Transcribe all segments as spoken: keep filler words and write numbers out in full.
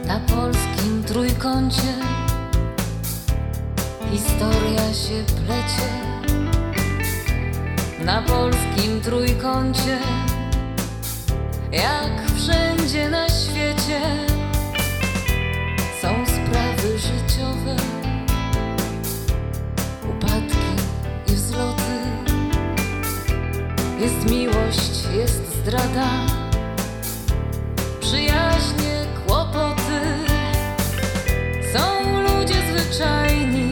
Na polskim trójkącie historia się plecie. Na polskim trójkącie, jak wszędzie na świecie, są sprawy życiowe, upadki i wzloty. Jest miłość, jest zdrada, przyjaźnie, kłopoty. Są ludzie zwyczajni,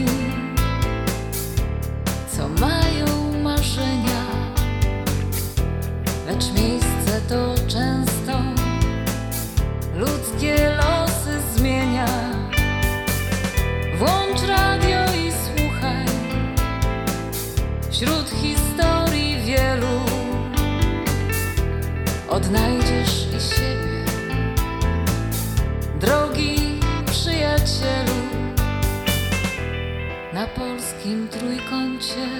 co mają marzenia, lecz miejsce to często ludzkie losy zmienia. Włącz radio i słuchaj, wśród historii wielu odnajdziesz i siebie, drogi przyjacielu. Na polskim trójkącie.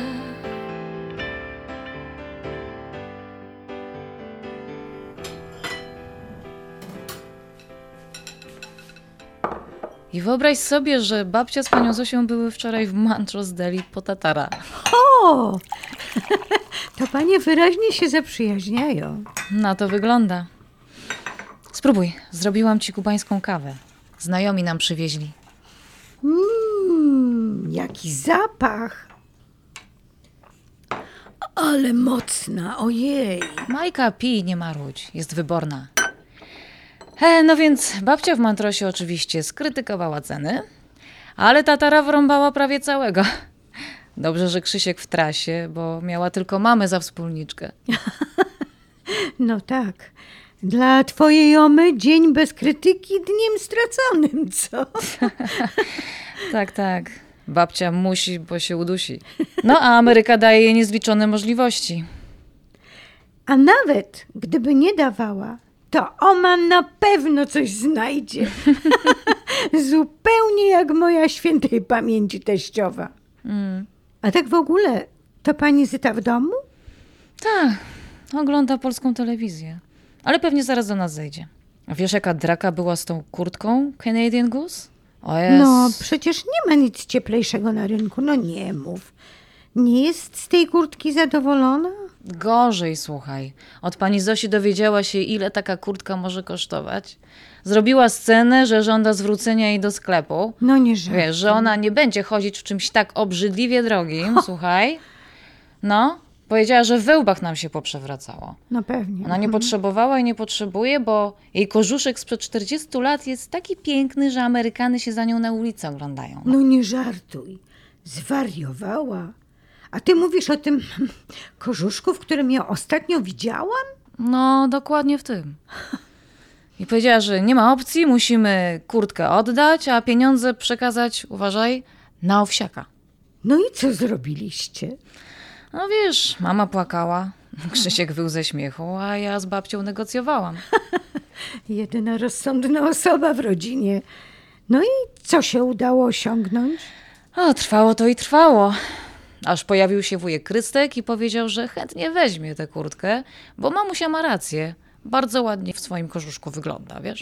I wyobraź sobie, że babcia z panią Zosią były wczoraj w Montrose Deli po tatara. O! To panie wyraźnie się zaprzyjaźniają. Na to wygląda. Spróbuj, zrobiłam ci kubańską kawę. Znajomi nam przywieźli. Mmm, jaki zapach. Ale mocna, ojej. Majka, pij, nie marudź, jest wyborna. E, no więc babcia w Montrosie oczywiście skrytykowała ceny, ale tatara wrąbała prawie całego. Dobrze, że Krzysiek w trasie, bo miała tylko mamę za wspólniczkę. No tak. Dla twojej jomy dzień bez krytyki dniem straconym, co? Tak, tak. Babcia musi, bo się udusi. No a Ameryka daje jej niezliczone możliwości. A nawet gdyby nie dawała, to ona na pewno coś znajdzie. Zupełnie jak moja świętej pamięci teściowa. Mm. A tak w ogóle, to pani Zyta w domu? Tak, ogląda polską telewizję. Ale pewnie zaraz do nas zejdzie. A wiesz, jaka draka była z tą kurtką Canadian Goose? O jest. No, przecież nie ma nic cieplejszego na rynku. No nie mów. Nie jest z tej kurtki zadowolona? Gorzej, słuchaj. Od pani Zosi dowiedziała się, ile taka kurtka może kosztować. Zrobiła scenę, że żąda zwrócenia jej do sklepu. No nie żartuj. Wiesz, że ona nie będzie chodzić w czymś tak obrzydliwie drogim, Ho. słuchaj. No, powiedziała, że we łbach nam się poprzewracało. No pewnie. Ona nie Mhm. potrzebowała i nie potrzebuje, bo jej kożuszek sprzed czterdziestu lat jest taki piękny, że Amerykany się za nią na ulicy oglądają. No nie żartuj. Zwariowała. A ty mówisz o tym kożuszku, w którym ją ostatnio widziałam? No, dokładnie w tym. I powiedziała, że nie ma opcji, musimy kurtkę oddać, a pieniądze przekazać, uważaj, na owsiaka. No i co zrobiliście? No wiesz, mama płakała, Krzysiek wył ze śmiechu, a ja z babcią negocjowałam. Jedyna rozsądna osoba w rodzinie. No i co się udało osiągnąć? O, trwało to i trwało. Aż pojawił się wujek Krystek i powiedział, że chętnie weźmie tę kurtkę, bo mamusia ma rację. Bardzo ładnie w swoim kożuszku wygląda, wiesz?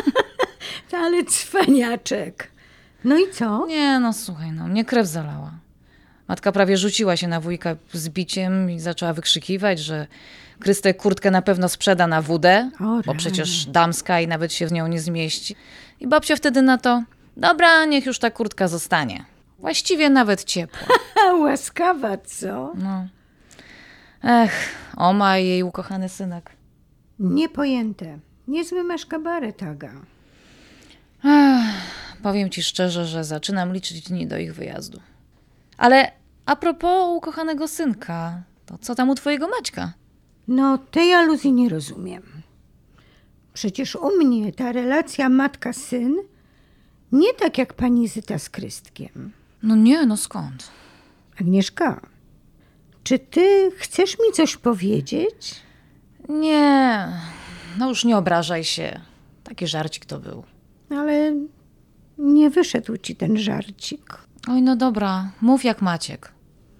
Ale cwaniaczek. No i co? Nie, no słuchaj, no mnie krew zalała. Matka prawie rzuciła się na wujka z biciem i zaczęła wykrzykiwać, że Krystek kurtkę na pewno sprzeda na wódę, O, bo rany. przecież damska i nawet się w nią nie zmieści. I babcia wtedy na to, dobra, niech już ta kurtka zostanie. Właściwie nawet ciepła. A łaskawa, co? No. Ech, Oma i jej ukochany synek. Niepojęte. Niezły masz kabaret, Aga. Ech, powiem ci szczerze, że zaczynam liczyć dni do ich wyjazdu. Ale a propos ukochanego synka, to co tam u twojego Maćka? No, tej aluzji nie rozumiem. Przecież u mnie ta relacja matka-syn nie tak jak pani Zyta z Krystkiem. No nie, no skąd? Agnieszka, czy ty chcesz mi coś powiedzieć? Nie, no już nie obrażaj się. Taki żarcik to był. Ale nie wyszedł ci ten żarcik. Oj, no dobra, mów jak Maciek.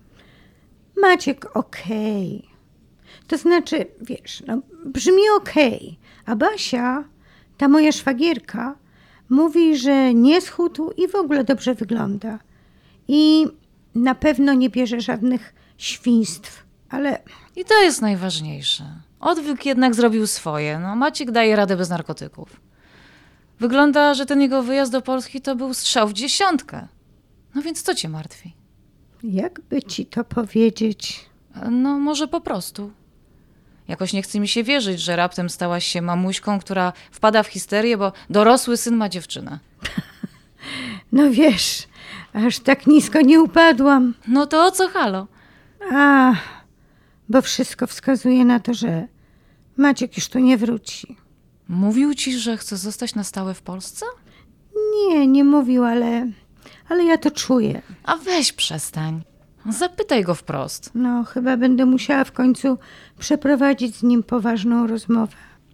Maciek okej. To znaczy, wiesz, no brzmi okej. A Basia, ta moja szwagierka, Mówi, że nie schudł i w ogóle dobrze wygląda. I na pewno nie bierze żadnych świństw, ale I to jest najważniejsze. Odwyk jednak zrobił swoje. No, Maciek daje radę bez narkotyków. Wygląda, że ten jego wyjazd do Polski to był strzał w dziesiątkę. No więc co cię martwi? jakby ci to powiedzieć... No może po prostu. Jakoś nie chce mi się wierzyć, że raptem stałaś się mamuśką, która wpada w histerię, bo dorosły syn ma dziewczynę. No wiesz, aż tak nisko nie upadłam. No to o co halo? A, bo wszystko wskazuje na to, że Maciek już tu nie wróci. Mówił ci, że chce zostać na stałe w Polsce? Nie, nie mówił, ale, ale ja to czuję. A weź przestań. Zapytaj go wprost. No, chyba będę musiała w końcu przeprowadzić z nim poważną rozmowę.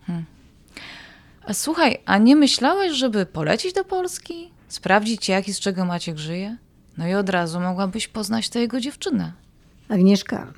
A słuchaj, a nie myślałeś, żeby polecieć do Polski? Sprawdzić, jak i z czego Maciek żyje? No i od razu mogłabyś poznać tę jego dziewczynę. Agnieszka,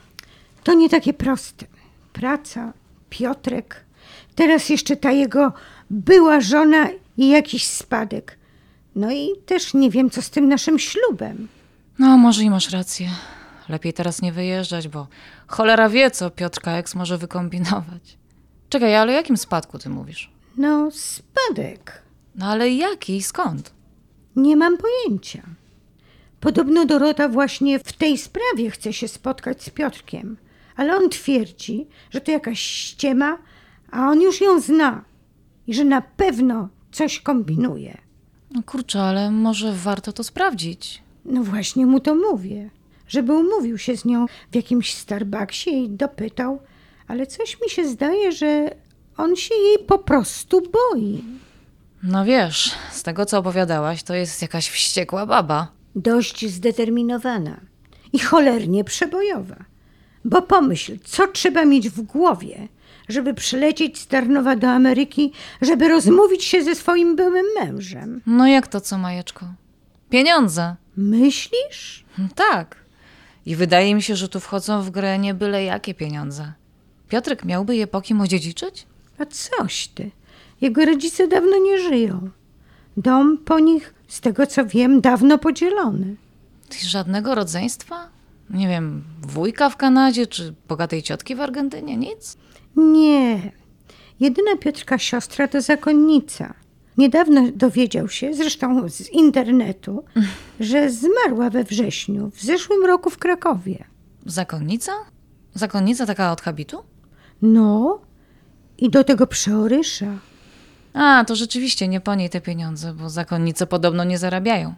to nie takie proste. Praca, Piotrek, teraz jeszcze ta jego była żona i jakiś spadek. No i też nie wiem, co z tym naszym ślubem. No, może i masz rację. Lepiej teraz nie wyjeżdżać, bo cholera wie, co Piotrka Eks może wykombinować. Czekaj, ale o jakim spadku ty mówisz? No, spadek. No ale jaki i skąd? Nie mam pojęcia. Podobno Dorota właśnie w tej sprawie chce się spotkać z Piotrkiem, ale on twierdzi, że to jakaś ściema, a on już ją zna i że na pewno coś kombinuje. No kurczę, ale może warto to sprawdzić. No właśnie mu to mówię, żeby umówił się z nią w jakimś Starbucksie i dopytał, ale coś mi się zdaje, że on się jej po prostu boi. No wiesz, z tego co opowiadałaś, to jest jakaś wściekła baba. Dość zdeterminowana i cholernie przebojowa. Bo pomyśl, co trzeba mieć w głowie, żeby przylecieć z Tarnowa do Ameryki, żeby rozmówić się ze swoim byłym mężem. No jak to co, Majeczko? Pieniądze. Myślisz? Tak. I wydaje mi się, że tu wchodzą w grę nie byle jakie pieniądze. Piotrek miałby je po kim odziedziczyć? A coś ty. Jego rodzice dawno nie żyją. Dom po nich, z tego co wiem, dawno podzielony. Ty żadnego rodzeństwa? Nie wiem, wujka w Kanadzie czy bogatej ciotki w Argentynie? Nic? Nie. Jedyna Piotrka siostra to zakonnica. Niedawno dowiedział się, zresztą z internetu, że zmarła we wrześniu, w zeszłym roku w Krakowie. Zakonnica? Zakonnica taka od habitu? No, i do tego przeorysza. A, to rzeczywiście nie po niej te pieniądze, bo zakonnice podobno nie zarabiają.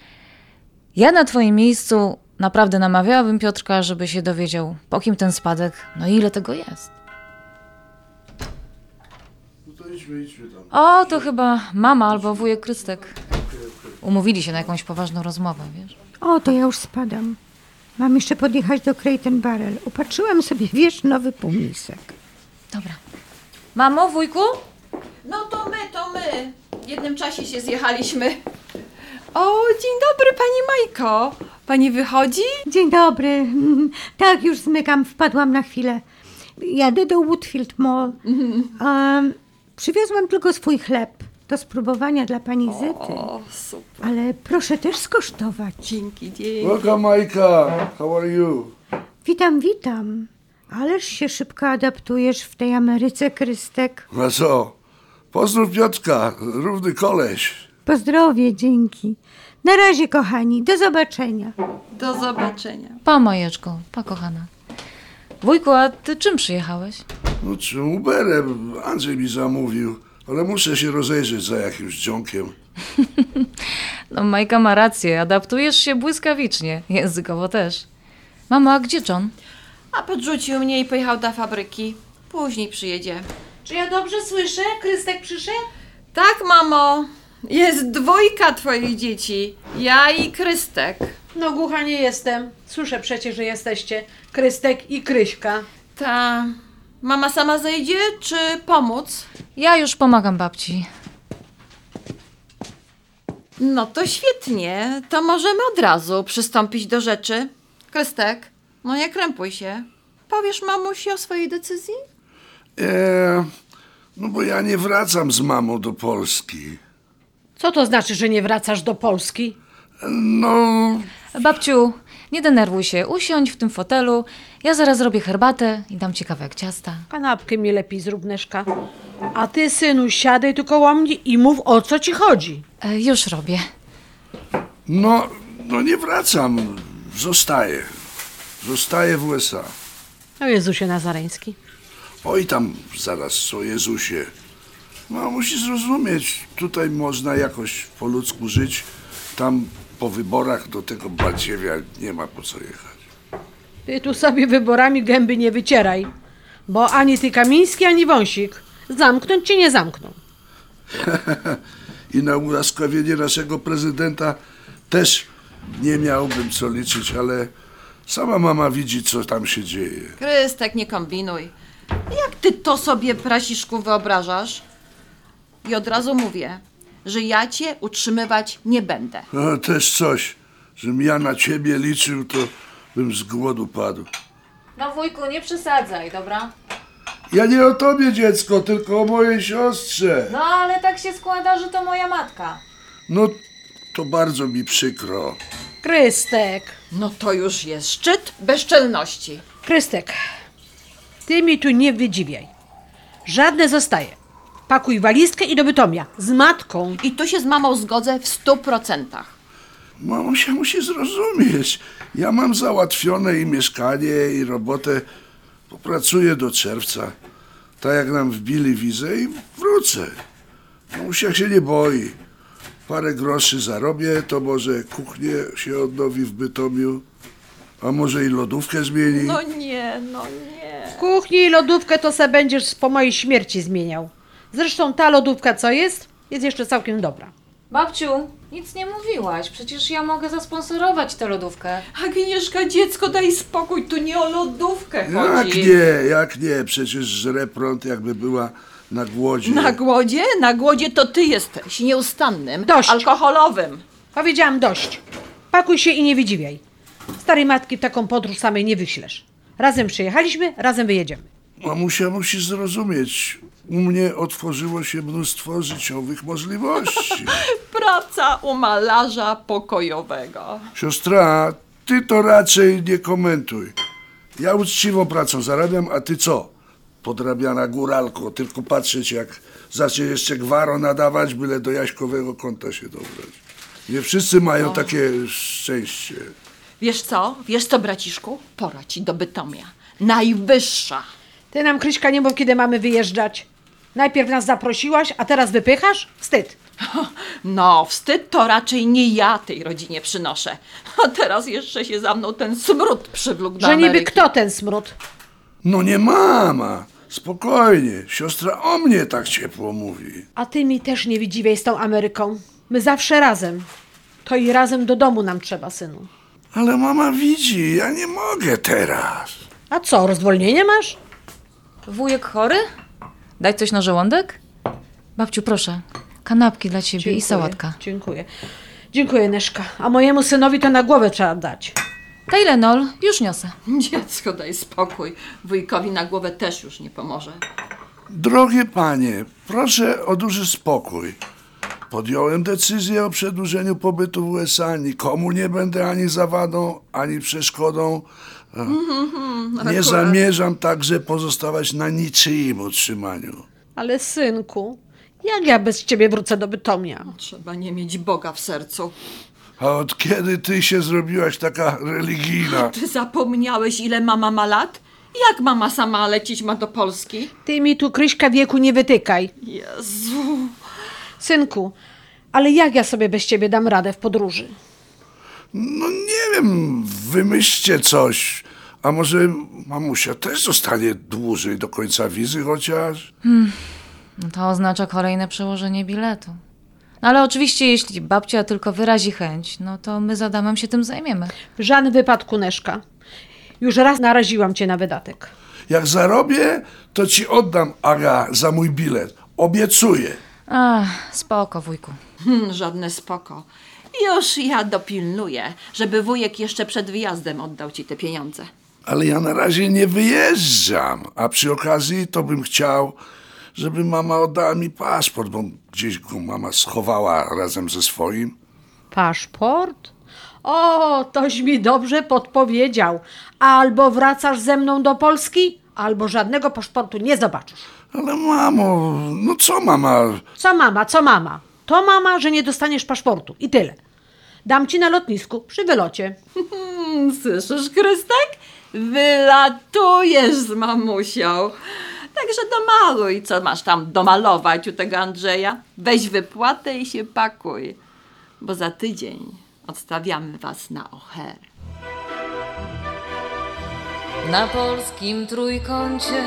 Ja na twoim miejscu naprawdę namawiałabym Piotrka, żeby się dowiedział, po kim ten spadek, no i ile tego jest. No to idźmy, idźmy tam. O, to chyba mama albo wujek Krystek. Umówili się na jakąś poważną rozmowę, wiesz? O, to ja już spadam. Mam jeszcze podjechać do Crate Barrel. Upatrzyłam sobie, wiesz, nowy półmisek. Dobra. Mamo, wujku? No to my, to my. W jednym czasie się zjechaliśmy. O, dzień dobry, pani Majko. Pani wychodzi? Dzień dobry. Tak, już zmykam, wpadłam na chwilę. Jadę do Woodfield Mall. Um, przywiozłam tylko swój chleb do spróbowania dla pani Zyty. O, super. Ale proszę też skosztować. Dzięki, dzięki. Welcome, Majka. How are you? Witam, witam. Ależ się szybko adaptujesz w tej Ameryce, Krystek. No co? Pozdrów Piotrka, równy koleś. Pozdrowie, dzięki. Na razie, kochani. Do zobaczenia. Do zobaczenia. Pa, Majeczko, pa, kochana. Wujku, a ty czym przyjechałeś? No czym Uberem? Andrzej mi zamówił, ale muszę się rozejrzeć za jakimś dzionkiem. No, Majka ma rację, adaptujesz się błyskawicznie, językowo też. Mamo, a gdzie John? A podrzucił mnie i pojechał do fabryki. Później przyjedzie. Czy ja dobrze słyszę? Krystek przyszedł? Tak, mamo. Jest dwójka twoich dzieci. Ja i Krystek. No głucha nie jestem. Słyszę przecież, że jesteście Krystek i Kryśka. Ta... Mama sama zejdzie, czy pomóc? Ja już pomagam babci. No to świetnie. To możemy od razu przystąpić do rzeczy. Krystek, no nie krępuj się. Powiesz mamusi o swojej decyzji? Eee, no bo ja nie wracam z mamą do Polski. Co to znaczy, że nie wracasz do Polski? No, Babciu, nie denerwuj się, usiądź w tym fotelu. Ja zaraz zrobię herbatę i dam ci kawałek ciasta. Kanapkę mi lepiej zrób, Neszka. A ty, synu, siadaj tu koło mnie i mów, o co ci chodzi. E, już robię. no, no nie wracam. Zostaję. Zostaję w U S A. O Jezusie Nazareński. Oj tam zaraz o Jezusie. No musisz zrozumieć, tutaj można jakoś po ludzku żyć. Tam po wyborach do tego Balciewia nie ma po co jechać. Ty tu sobie wyborami gęby nie wycieraj, bo ani ty Kamiński, ani Wąsik zamknąć cię nie zamkną. I na ułaskawienie naszego prezydenta też nie miałbym co liczyć, ale sama mama widzi, co tam się dzieje. Krystek, nie kombinuj. Jak ty to sobie, prasiszku, wyobrażasz? I od razu mówię, że ja cię utrzymywać nie będę. A też coś, żebym ja na ciebie liczył, to bym z głodu padł. No wujku, nie przesadzaj, dobra? Ja nie o tobie, dziecko, tylko o mojej siostrze. No ale tak się składa, że to moja matka. No, to bardzo mi przykro. Krystek, No to już jest szczyt bezczelności. Krystek, ty mi tu nie wydziwiaj. Żadne zostaje. Pakuj walizkę i do Bytomia z matką. I tu się z mamą zgodzę w stu procentach. Mamusia musi zrozumieć. Ja mam załatwione i mieszkanie, i robotę. Popracuję do czerwca. Tak jak nam wbili wizę i wrócę. Mamusia się nie boi. Parę groszy zarobię, to może kuchnię się odnowi w Bytomiu. A może i lodówkę zmieni. No nie, no nie. W kuchni i lodówkę to se będziesz po mojej śmierci zmieniał. Zresztą ta lodówka, co jest, jest jeszcze całkiem dobra. Babciu, nic nie mówiłaś. Przecież ja mogę zasponsorować tę lodówkę. Agnieszka, dziecko, daj spokój, tu nie o lodówkę Jak chodzi. nie, jak nie? Przecież żre prąd, jakby była na głodzie. Na głodzie? Na głodzie to ty jesteś, nieustannym, Dość. alkoholowym. Powiedziałam dość. Pakuj się i nie wydziwiaj. Starej matki w taką podróż samej nie wyślesz. Razem przyjechaliśmy, razem wyjedziemy. Mamusia musi zrozumieć. U mnie otworzyło się mnóstwo życiowych możliwości. Praca u malarza pokojowego. Siostra, ty to raczej nie komentuj. Ja uczciwą pracą zarabiam, a ty co? Podrabiana góralko, tylko patrzeć jak zacznie jeszcze gwaro nadawać, byle do jaśkowego konta się dobrać. Nie wszyscy mają takie szczęście. Wiesz co? Wiesz co, braciszku? Pora ci do Bytomia. Najwyższa. Ty nam, Kryśka, nie mów, kiedy mamy wyjeżdżać. Najpierw nas zaprosiłaś, a teraz wypychasz? Wstyd. No, wstyd to raczej nie ja tej rodzinie przynoszę. A teraz jeszcze się za mną ten smród przywlókł do Że niby Ameryki. kto ten smród? No nie mama, spokojnie. Siostra o mnie tak ciepło mówi. A ty mi też nie wydziwiaj z tą Ameryką. My zawsze razem. To i razem do domu nam trzeba, synu. Ale mama widzi, ja nie mogę teraz. A co, rozwolnienie masz? Wujek chory? Dać coś na żołądek? Babciu, proszę. Kanapki dla ciebie i sałatka. Dziękuję. Dziękuję, Neszka. A mojemu synowi to na głowę trzeba dać. Tylenol, już niosę. Dziecko, daj spokój. Wujkowi na głowę też już nie pomoże. Drogie panie, proszę o duży spokój. Podjąłem decyzję o przedłużeniu pobytu w U S A. Nikomu nie będę ani zawadą, ani przeszkodą. Nie zamierzam także pozostawać na niczyim utrzymaniu. Ale synku, jak ja bez ciebie wrócę do Bytomia? Trzeba nie mieć Boga w sercu. A od kiedy ty się zrobiłaś taka religijna? Ty zapomniałeś, ile mama ma lat? Jak mama sama lecieć ma do Polski? Ty mi tu, Kryśka, wieku nie wytykaj. Jezu. Synku, ale jak ja sobie bez ciebie dam radę w podróży? No nie wiem, wymyślcie coś. A może mamusia też zostanie dłużej do końca wizy chociaż? No to oznacza kolejne przełożenie biletu. No ale oczywiście, jeśli babcia tylko wyrazi chęć, no to my z Adamem się tym zajmiemy. W żadnym wypadku, Neszka. Już raz naraziłam cię na wydatek. Jak zarobię, to ci oddam, Aga, za mój bilet. Obiecuję. Ach, spoko, wujku. Hmm, żadne spoko. Już ja dopilnuję, żeby wujek jeszcze przed wyjazdem oddał ci te pieniądze. Ale ja na razie nie wyjeżdżam, a przy okazji to bym chciał, żeby mama oddała mi paszport, bo gdzieś go mama schowała razem ze swoim. Paszport? O, toś mi dobrze podpowiedział. Albo wracasz ze mną do Polski, albo żadnego paszportu nie zobaczysz. Ale mamo, no co mama? Co mama, co mama? To mama, że nie dostaniesz paszportu i tyle. Dam ci na lotnisku przy wylocie. Hmm, słyszysz, Krystek? Wylatujesz z mamusią. Także domaluj, co masz tam domalować u tego Andrzeja. Weź wypłatę i się pakuj, bo za tydzień odstawiamy was na ocher. Na polskim trójkącie,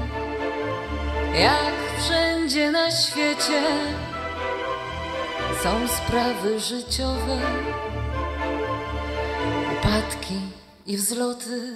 jak wszędzie na świecie, są sprawy życiowe, upadki i wzloty.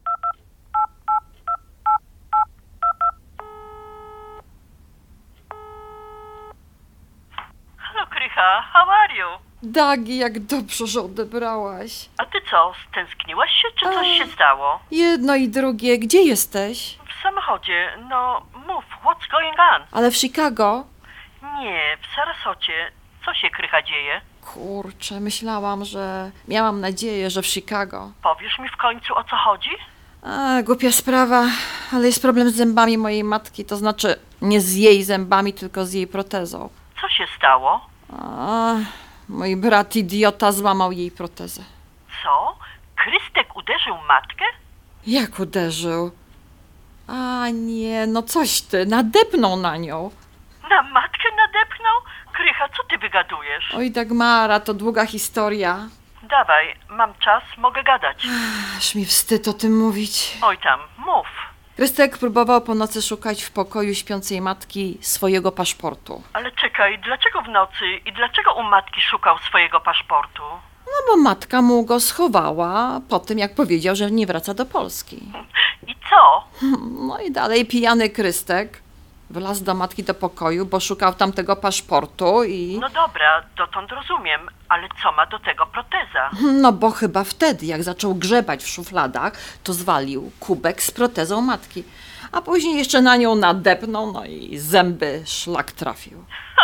Halo Krycha, how are you? Dagi, jak dobrze, że odebrałaś. A ty co, stęskniłaś się, czy coś się stało? Jedno i drugie, gdzie jesteś? W samochodzie, no mów, what's going on? Ale w Chicago? Nie, w Sarasocie. Co się Krycha dzieje? Kurczę, myślałam, że... Miałam nadzieję, że w Chicago. Powiesz mi w końcu, o co chodzi? A, głupia sprawa, ale jest problem z zębami mojej matki, to znaczy nie z jej zębami, tylko z jej protezą. Co się stało? A, mój brat idiota złamał jej protezę. Co? Krystek uderzył matkę? Jak uderzył? A nie, no coś ty, nadepnął na nią. Na matkę nadepnął? Krycha, co ty wygadujesz? Oj, Dagmara, to długa historia. Dawaj, mam czas, mogę gadać. Aż mi wstyd o tym mówić. Oj tam, mów. Krystek próbował po nocy szukać w pokoju śpiącej matki swojego paszportu. Ale czekaj, dlaczego w nocy i dlaczego u matki szukał swojego paszportu? No bo matka mu go schowała po tym, jak powiedział, że nie wraca do Polski. I co? No i dalej pijany Krystek wlazł do matki do pokoju, bo szukał tamtego paszportu i... No dobra, dotąd rozumiem, ale co ma do tego proteza? No bo chyba wtedy, jak zaczął grzebać w szufladach, to zwalił kubek z protezą matki. A później jeszcze na nią nadepnął, no i zęby szlak trafił.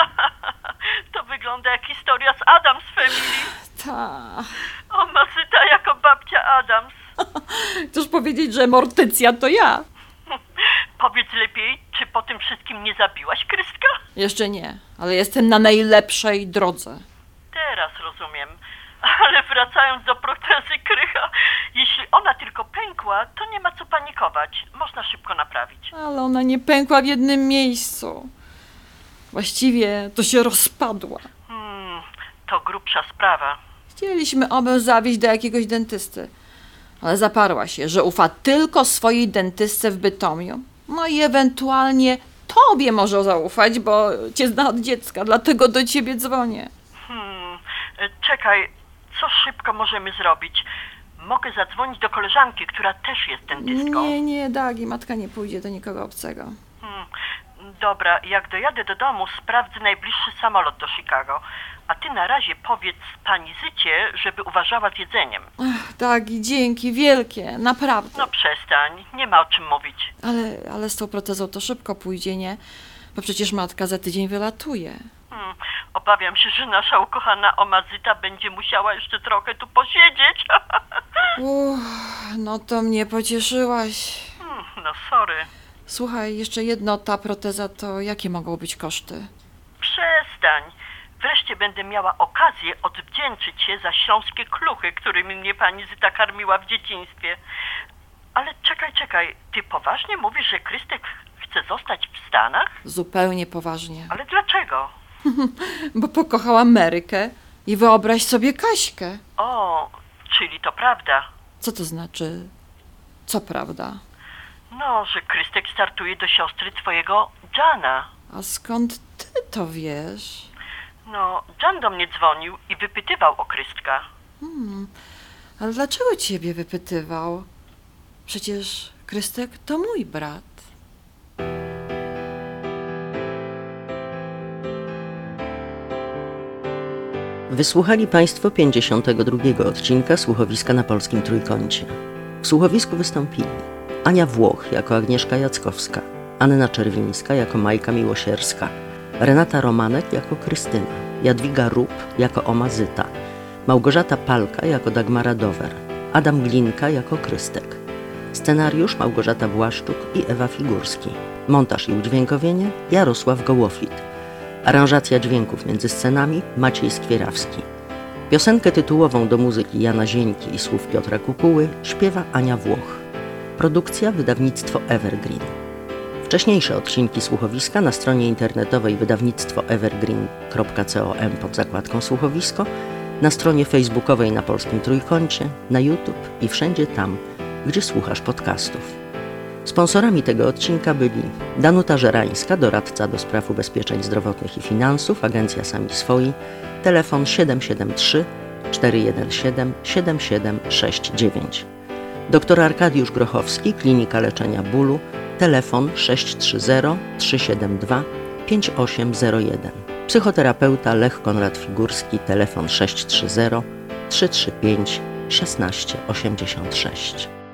To wygląda jak historia z Addams Family. Ta. O, Mazyta jako babcia Addams. Chcesz powiedzieć, że Mortycja to ja? Powiedz lepiej, czy po tym wszystkim nie zabiłaś Krystka? Jeszcze nie, ale jestem na najlepszej drodze. Teraz rozumiem. Ale wracając do protezy Krycha, jeśli ona tylko pękła, to nie ma co panikować. Można szybko naprawić. Ale ona nie pękła w jednym miejscu. Właściwie to się rozpadła. Hmm, to grubsza sprawa. Chcieliśmy obę zawieźć do jakiegoś dentysty, ale zaparła się, że ufa tylko swojej dentystce w Bytomiu. No i ewentualnie tobie może zaufać, bo cię zna od dziecka, dlatego do ciebie dzwonię. Hmm, czekaj, co szybko możemy zrobić? Mogę zadzwonić do koleżanki, która też jest dentystką. Nie, nie, Dagi, matka nie pójdzie do nikogo obcego. Hmm, dobra, jak dojadę do domu, sprawdzę najbliższy samolot do Chicago. A ty na razie powiedz pani Zycie, żeby uważała z jedzeniem. Ach, Dagi, dzięki, wielkie, naprawdę. No przestań, nie ma o czym mówić. Ale, ale z tą protezą to szybko pójdzie, nie? Bo przecież matka za tydzień wylatuje. Hmm, obawiam się, że nasza ukochana Omazyta będzie musiała jeszcze trochę tu posiedzieć. Uff, no to mnie pocieszyłaś. Hmm, no sorry. Słuchaj, jeszcze jedno, ta proteza, to jakie mogą być koszty? Przestań. Wreszcie będę miała okazję odwdzięczyć się za śląskie kluchy, którymi mnie pani Zyta karmiła w dzieciństwie. Ale czekaj, czekaj, ty poważnie mówisz, że Krystek chce zostać w Stanach? Zupełnie poważnie. Ale dlaczego? Bo pokochał Amerykę i wyobraź sobie Kaśkę. O, czyli to prawda. Co to znaczy, co prawda? No, że Krystek startuje do siostry twojego Jana. A skąd ty to wiesz? No, Jan do mnie dzwonił i wypytywał o Krystka. Hmm, ale dlaczego ciebie wypytywał? Przecież Krystek to mój brat. Wysłuchali Państwo pięćdziesiątego drugiego odcinka Słuchowiska na Polskim Trójkącie. W słuchowisku wystąpili Ania Włoch jako Agnieszka Jackowska, Anna Czerwińska jako Majka Miłosierska, Renata Romanek jako Krystyna, Jadwiga Rup jako Omazyta, Małgorzata Palka jako Dagmara Dower, Adam Glinka jako Krystek. Scenariusz Małgorzata Błaszczuk i Ewa Figurski. Montaż i udźwiękowienie Jarosław Gołofit. Aranżacja dźwięków między scenami Maciej Skwierawski. Piosenkę tytułową do muzyki Jana Zieńki i słów Piotra Kukuły śpiewa Ania Włoch. Produkcja wydawnictwo Evergreen. Wcześniejsze odcinki Słuchowiska na stronie internetowej wydawnictwo evergreen kropka com pod zakładką Słuchowisko, na stronie facebookowej na Polskim Trójkącie, na YouTube i wszędzie tam, gdzie słuchasz podcastów. Sponsorami tego odcinka byli Danuta Żerańska, doradca do spraw ubezpieczeń zdrowotnych i finansów, Agencja Sami Swoi, telefon siedem siedem trzy, cztery jeden siedem, siedem siedem sześć dziewięć. Doktor Arkadiusz Grochowski, Klinika Leczenia Bólu, telefon sześć trzy zero, trzysta siedemdziesiąt dwa, pięć osiem zero jeden. Psychoterapeuta Lech Konrad Figurski, telefon sześć trzy zero, trzysta trzydzieści pięć, szesnaście osiemdziesiąt sześć.